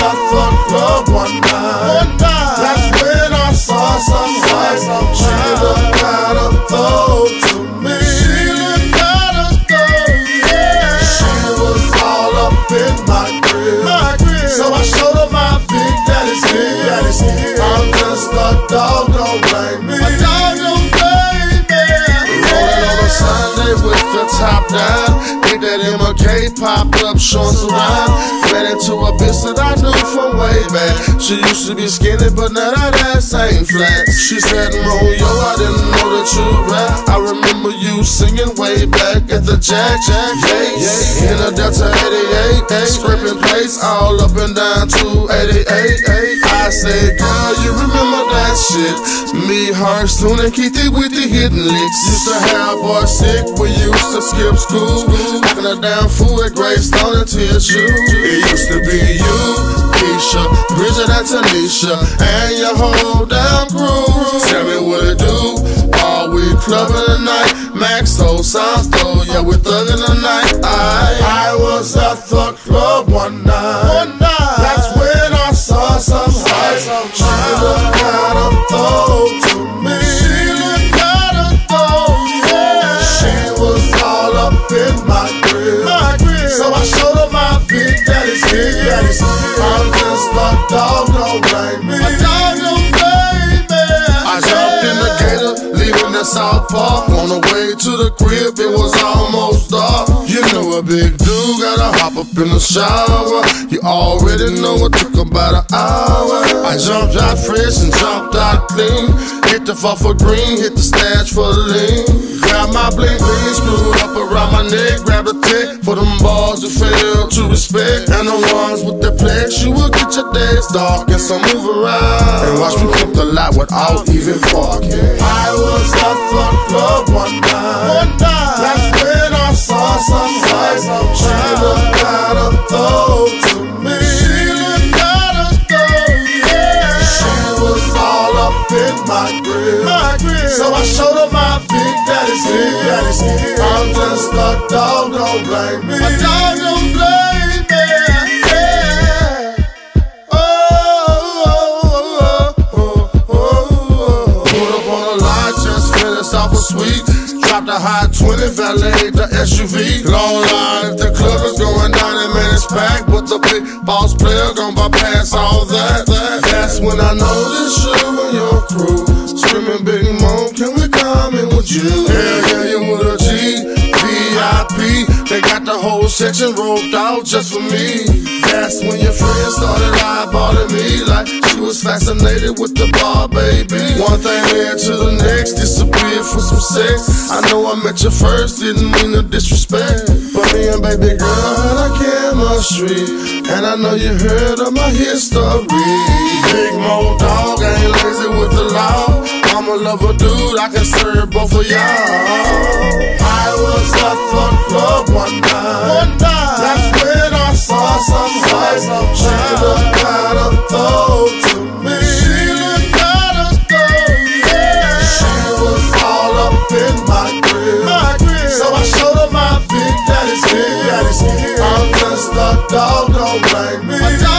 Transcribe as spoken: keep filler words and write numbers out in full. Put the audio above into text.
at the club one night. That's when I saw some sights. She looked kinda throw to me. She looked kinda throw, yeah. She was all up in my grill. So I showed her my big daddy's heel. I'm just a dog, don't blame me. A dog, don't blame me. Rolling on a Sunday with the top down. Hit that M K popped up, shorts around. Ran into a bitch that I knew from way back. She used to be skinny, but now that ass ain't flat. She said, Romeo, I didn't know that you rap. I remember you singing way back at the Jack Jack Yates in a Delta eighty-eight, scraping plates all up and down to eighty-eight. I said, girl, you remember that shit? Me, her, Soon, and Keithy with the hidden licks. Used to have boys sick, we used to skip school. Knocking a damn fool at Greystone until you. It used to be you, Keisha, Bridget, and Tanisha, and your whole damn crew. Tell me what it do. Are we clubbing tonight? Max, though, sounds though, yeah, we're thugging tonight. I, I was at the club one night. One night. That's when I saw some sights. She looked kinda throw to me. She looked kinda throw, yeah. She was all up in my grill. My grill. So I showed her my big daddy's heel. I'm just a dog, don't blame me. A dog, don't blame me. I jumped in the gator, leaving the South Park. On the way to the crib, it was almost dark. You know a big dude gotta hop up in the shower. You already know it took about an hour. I jumped out fresh and jumped out clean. Hit the fuck for green, hit the stash for the lean. Grab my bling bling, screwed up around my neck. Grab the tech for them balls who fail to respect. And the ones with the flex, you will get your days dark and some move around. And watch me flip the lot without even parking. I was at the club one night. One night. That's when I saw some sights. She looked kinda throw to me. She looked kinda throw, yeah. She was all up in my grill. My grill. So I showed her my big daddy's heel. I'm just a dog, don't blame me. A dog, don't blame me. Yeah. Oh, oh, oh, oh, oh. Put up on a line, just finished off a suite. Dropped a high twenty, valet the S U V. Long line if the club is going down and man it's packed. But the big boss player gon' bypass all that. That's when I noticed you and your crew screaming Big Mo, can we come in with you? Hell yeah, you with a G, V I P. They got the whole section roped out just for me. That's when your friends started eyeballing me like she was fascinated with the bar, baby. One thing led to the next, disappeared for some sex. I know I met you first, didn't mean to disrespect, but me and baby girl had a chemistry, and I know you heard of my history. Big Mo dog, I ain't lazy with the law. I'm a lover dude, I can serve both of y'all. I was at the club one night. One night. That's when I saw some sights. She looked kinda throw to me. She looked kinda throw, yeah. She was all up in my grill. My grill. So I showed her my big daddy's heel. I'm just a dog, don't blame me.